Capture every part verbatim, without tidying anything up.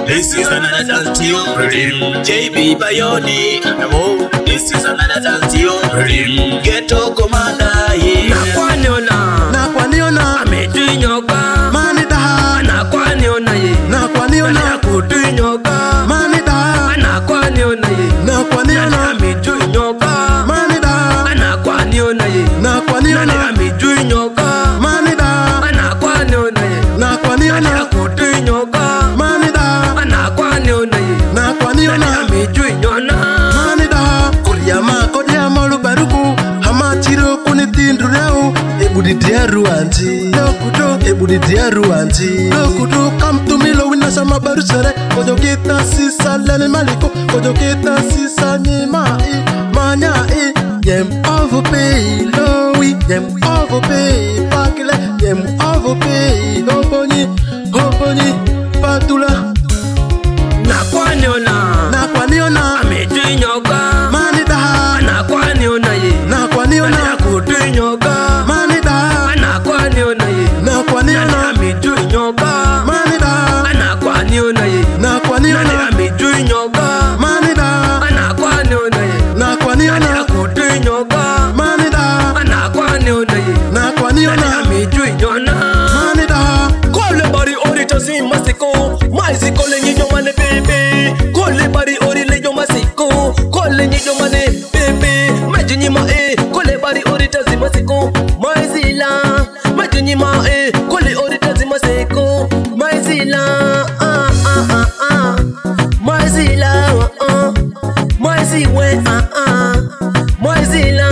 This is another tune. J B Bayoni. Oh, this is another tune. Ghetto Commander. Nakwaniona, Nakwaniona, amedinyoka, manida. Nakwaniona ye, Nakwaniona, kudinyoka, manida. Nakwaniona ye, Nakwaniona, amedinyoka, manida. Nakwaniona ye, Nakwaniona, amedinyoka, manida. Nakwaniona ye, Nakwaniona, kudinyoka, manida. Nakwaniona ye, Nakwaniona, amedinyoka, manida. Kuryama kodyama lubaruku hamachiro kunitindureu ebudi diaru anti dokuto ebudi diaru anti dokuto come to me lo wina sama barusere kojo kita sisa lele maliko kojo kita sisa ni mai manya e yem overpay lowi yem overpay pakile yem overpay obonyi obonyi patula Nakwaniona, Nakwaniona, amedinyoka, manida. Nakwaniona ye, Nakwaniona, kudinyoka, manida. Nakwaniona ye, Nakwaniona, amedinyoka, manida. Nakwaniona ye, Nakwaniona, amedinyoka, manida. Nakwaniona ye, Nakwaniona, kudinyoka, manida. Nakwaniona ye, Nakwaniona, amedinyoka. manida. Kole bari ori tosi masiko, maizi kole nyijo mane baby. Kole bari ori lejo masiko, kole nyijo mane baby. Maji nyima eh, kole bari ori tosi masiko, maizi la. Maji nyima eh, kole ori tosi masiko, maizi la. Ah ah ah ah, maizi la. Ah, maizi we ah ah, maizi la.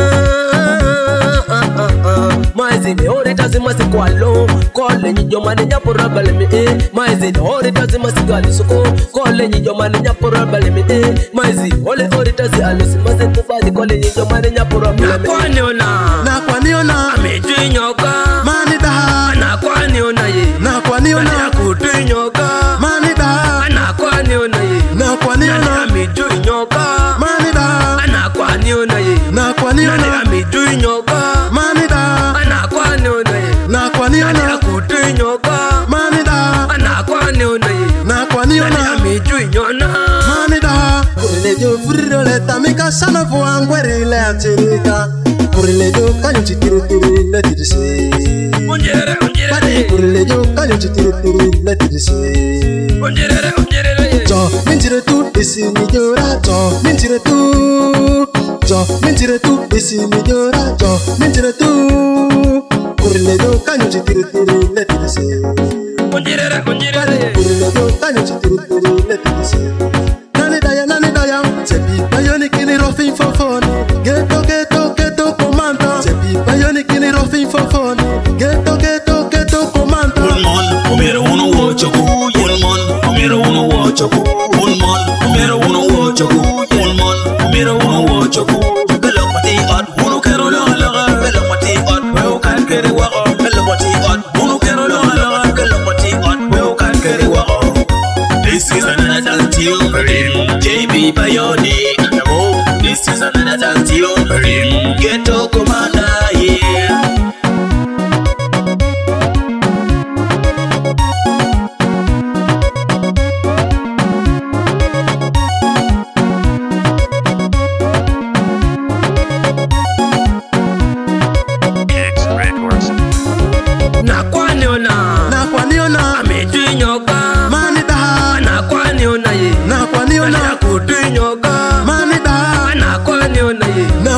Ah ah ah, maizi me ori tosi masiko alo. Kole nyijo mane nyapura balemi eh, maizi ori tosi masiko alisuko. Kole nyijo mane nyapura balemi eh, maizi ole ori tosi alusi mase tufaji kole nyijo mane nyapura balemi. Nakwaniona, Nakwaniona, amedinyoka, manida. Nakwaniona ye, Nakwaniona, kudinyoka, manida. Nakwaniona ye, Nakwaniona, amedinyoka, manida. Nakwaniona ye, Nakwaniona, amedinyoka, manida. Nakwaniona ye, Nakwaniona, kudinyoka, manida. Nakwaniona ye, Nakwaniona, amedinyoka. manida. Kurilejo furiro le tamika sana fu angweri le atirika. Kurilejo kanyo chitiri tiri le tirisi. Unjerere Pati unjerere, kurilejo kanyo chitiri tiri le tirisi. unjerere unjerere. Jo minjire tu isi mi jora jo minjire tu. Jo minjire tu isi mi jora jo minjire tu. Kurilejo kanyo chitiri tiri le tirisi. Unjerere unjerere. Kurilejo kanyo chitiri tiri le tirisi. Nani daya nani daya Sebi bayoni kini rofin fofoni Ghetto ghetto ghetto commando Sebi bayoni kini rofin fofoni Ghetto ghetto ghetto commando Un man, numero uno wochoku. Un man, numero uno wochoku. Un man, numero uno wochoku. Un man, numero uno wochoku. Galapati at uno kero la la. Galapati at weo kan kere wako. Galapati at uno kero la la. Galapati at weo kan kere wako. This is another tune J B Bayoni Oh, this is another tune Ghetto Commander yeah Nakwaniona, Nakwaniona, amedinyoka, manida. Nakwaniona ye, Nakwaniona, kudinyoka, manida. Nakwaniona ye,